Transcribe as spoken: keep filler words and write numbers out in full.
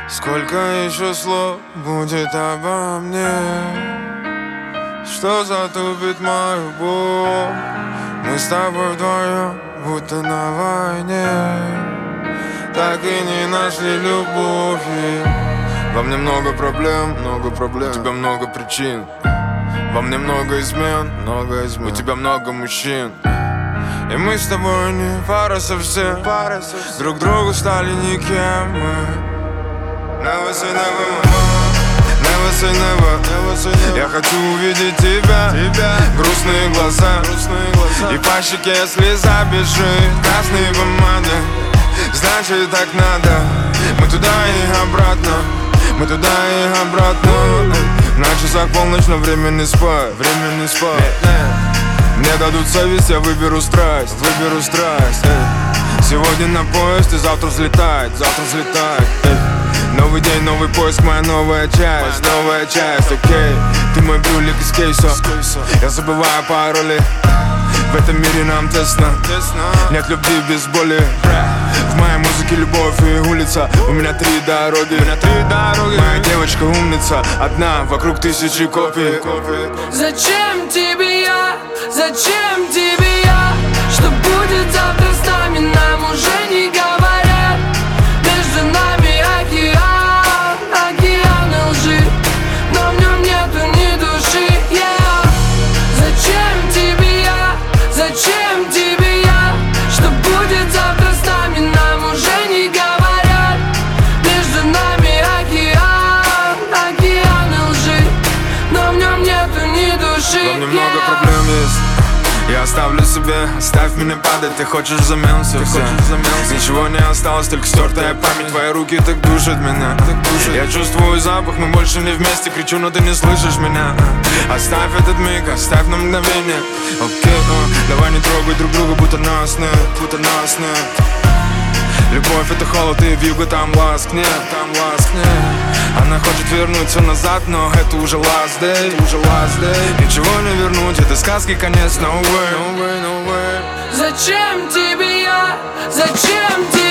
Сколько еще слов будет обо мне, что затупит мою боль? Мы с тобой вдвоем, будто на войне, так и не нашли любовь. Во мне много проблем, много проблем. У тебя много причин. Во мне много измен, много измен. У тебя много мужчин. И мы с тобой не пара совсем. Друг другу стали никем мы. Never say never, never say never, never say never. Я хочу увидеть тебя, тебя. Грустные глаза, грустные глаза. И по щеке слеза бежит красной помады. Значит так надо. Мы туда и обратно, мы туда и обратно. На часах полночь, но временный спать, временный спать. Мне дадут совесть, я выберу страсть, выберу страсть. Сегодня на поезд и завтра взлетать, завтра взлетать. Новый день, новый поиск, моя новая часть, новая часть, окей. Ты мой брюлик из кейса, я забываю пароли. В этом мире нам тесно, нет любви без боли. В моей музыке любовь и улица. У меня три дороги, у меня три дороги. Моя девочка умница, одна вокруг тысячи копий. Зачем тебе я? Зачем тебе я? Что будет завтра с нами, нам уже не говорят. Между нами океан, океан лжи, но в нем нету ни души, yeah. Зачем тебе я? Зачем тебе я? Что будет завтра с нами, нам уже не говорят. Между нами океан, океан лжи, но в нем нету ни души, yeah. Во мне много проблем есть. Я оставлю себе, оставь меня падать. Ты хочешь взамен все, все. Ничего не осталось, только стертая память. Твои руки так душат меня, так душат. Я чувствую запах, мы больше не вместе. Кричу, но ты не слышишь меня. Оставь этот миг, оставь на мгновение. Окей, uh, давай не трогай друг друга, будто нас нет, будто нас нет. Любовь это холод и вьюга, там ласк нет, там ласк нет. Она хочет вернуться назад, но это уже last day, это уже last day. Ничего не вернуть, это сказки конец, no way, no way, no way. Зачем тебе я? Зачем тебе?